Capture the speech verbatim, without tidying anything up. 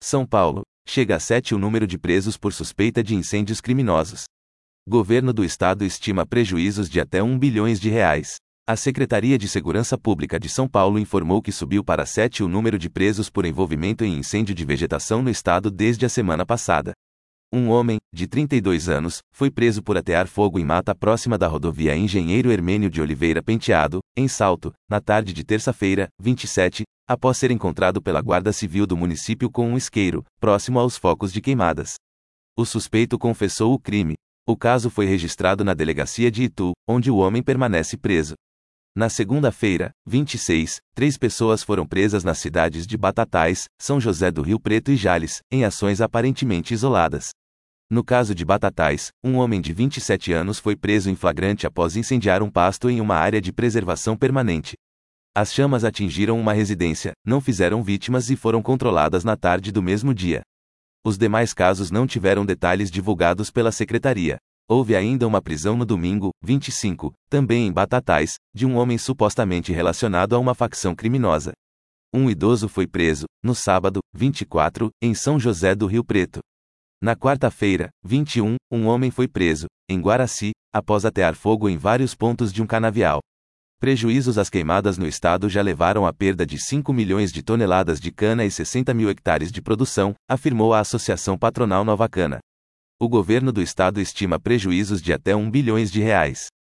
São Paulo. Chega a sete o número de presos por suspeita de incêndios criminosos. Governo do Estado estima prejuízos de até um bilhão de reais. A Secretaria de Segurança Pública de São Paulo informou que subiu para sete o número de presos por envolvimento em incêndio de vegetação no estado desde a semana passada. Um homem, de trinta e dois anos, foi preso por atear fogo em mata próxima da rodovia Engenheiro Hermênio de Oliveira Penteado, em Salto, na tarde de terça-feira, vinte e sete, após ser encontrado pela Guarda Civil do município com um isqueiro, próximo aos focos de queimadas. O suspeito confessou o crime. O caso foi registrado na delegacia de Itu, onde o homem permanece preso. Na segunda-feira, vinte e seis, três pessoas foram presas nas cidades de Batatais, São José do Rio Preto e Jales, em ações aparentemente isoladas. No caso de Batatais, um homem de vinte e sete anos foi preso em flagrante após incendiar um pasto em uma área de preservação permanente. As chamas atingiram uma residência, não fizeram vítimas e foram controladas na tarde do mesmo dia. Os demais casos não tiveram detalhes divulgados pela secretaria. Houve ainda uma prisão no domingo, vinte e cinco, também em Batatais, de um homem supostamente relacionado a uma facção criminosa. Um idoso foi preso, no sábado, vinte e quatro, em São José do Rio Preto. Na quarta-feira, vinte e um, um homem foi preso, em Guaraci, após atear fogo em vários pontos de um canavial. Prejuízos às queimadas no estado já levaram à perda de cinco milhões de toneladas de cana e sessenta mil hectares de produção, afirmou a Associação Patronal Nova Cana. O governo do estado estima prejuízos de até um bilhão de reais.